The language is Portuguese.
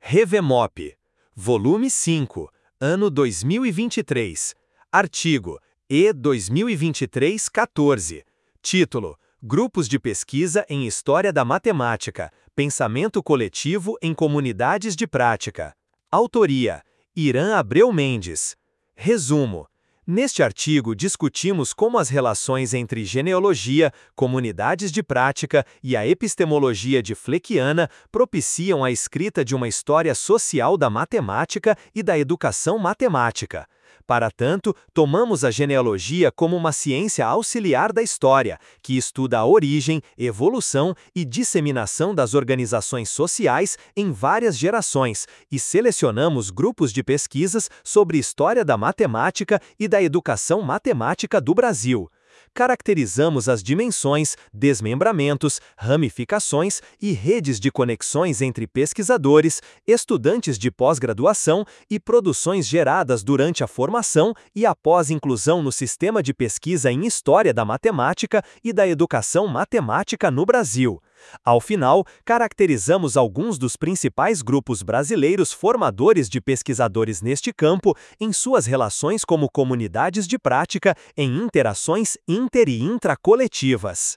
Revemop, volume 5, ano 2023, artigo E 2023-14, título: Grupos de pesquisa em História da Matemática, Pensamento Coletivo em Comunidades de Prática. Autoria: Irã Abreu Mendes. Resumo: neste artigo discutimos como as relações entre genealogia, comunidades de prática e a epistemologia de Fleckiana propiciam a escrita de uma história social da matemática e da educação matemática. Para tanto, tomamos a genealogia como uma ciência auxiliar da história, que estuda a origem, evolução e disseminação das organizações sociais em várias gerações, e selecionamos grupos de pesquisas sobre história da matemática e da educação matemática do Brasil. Caracterizamos as dimensões, desmembramentos, ramificações e redes de conexões entre pesquisadores, estudantes de pós-graduação e produções geradas durante a formação e após inclusão no sistema de pesquisa em História da Matemática e da Educação Matemática no Brasil. Ao final, caracterizamos alguns dos principais grupos brasileiros formadores de pesquisadores neste campo em suas relações como comunidades de prática em interações inter- e intracoletivas.